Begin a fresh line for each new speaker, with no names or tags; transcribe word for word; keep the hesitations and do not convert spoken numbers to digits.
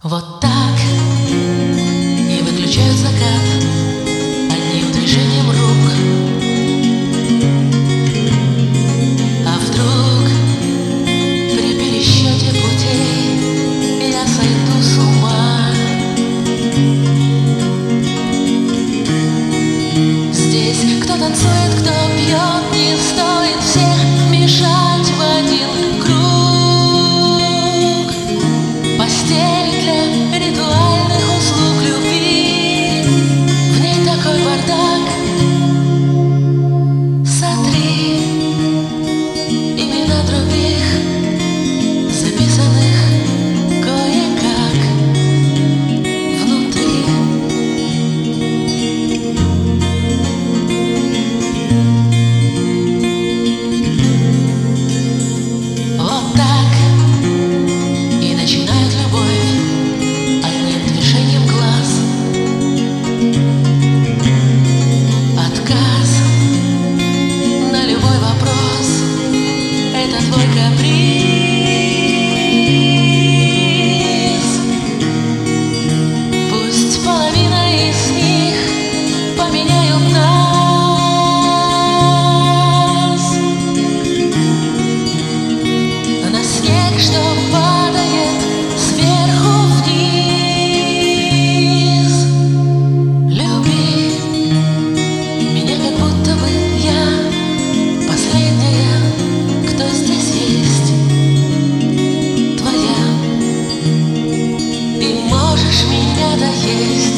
Вот так и выключают закат одним движением рук. А вдруг при пересчете путей я сойду с ума? Здесь кто танцует, кто пьет, не стоит всех мешать в один круг. Постель для ритуальных услуг любви, в ней такой бардак. Сотри имена других, записанных кое-как внутри. Вот так и начинают любовь одним движением глаз. Отказ на любой вопрос — это твой каприз. Пусть половина из них поменяют нас на снег, что падает сверху вниз. Люби меня, как будто бы я последняя, кто здесь есть, твоя. Ты можешь меня доесть.